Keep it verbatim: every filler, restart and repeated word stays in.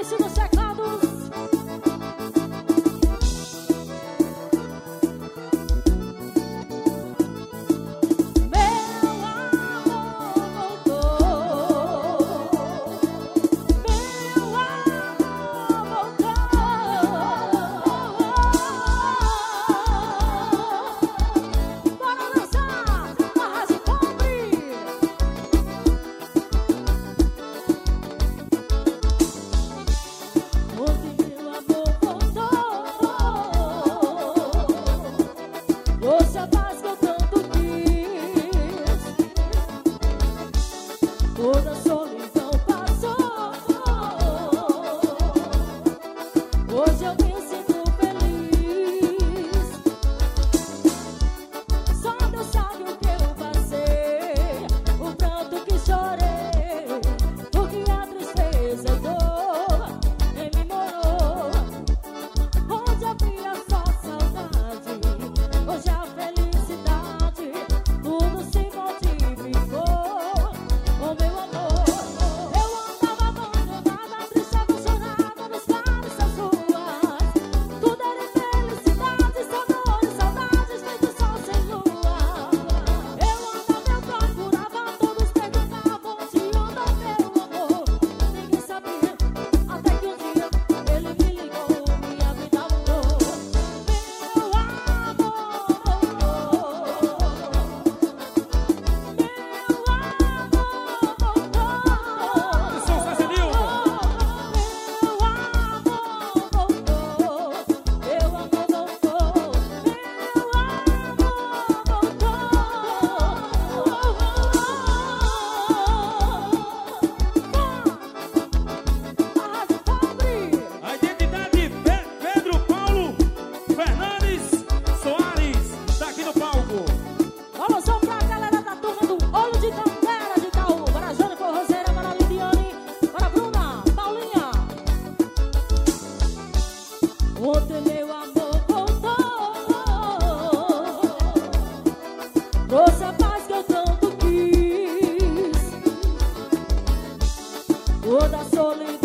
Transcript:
Maurício dos teclados. Meu amor voltou. Meu amor voltou. Bora dançar, arrase pobre. Ontem meu amor voltou, trouxe a paz que eu tanto quis, toda a solidão passou. Hoje eu me sinto feliz, só Deus sabe o que eu passei, o pranto que chorei, o que a tristeza e dor em mim morou. Onde havia só saudade, hoje a felicidade, tudo se modificou. Oh meu amor, eu andava abandonada, triste, apaixonada nos bares das ruas. Tudo era infelicidade, sabores, saudades, feito sol sem lua. Eu andava, eu procurava, todos perguntavam onde anda meu amor. Ninguém sabia, até que um dia ele me ligou, minha vida mudou. Meu amor voltou. Meu amor voltou. São Cecilio. Meu amor voltou. Meu amor voltou. Arrasa pobre. A identidade Pe- Pedro Paulo Fernandes Soares, tá aqui no palco. Alô, só pra galera da turma do Olho de Tandera de Itaú. Para a Jane Forrozeira, para a Lidiane, para a Bruna, Paulinha. Ontem meu amor voltou, trouxe a paz que eu tanto quis, toda a solidão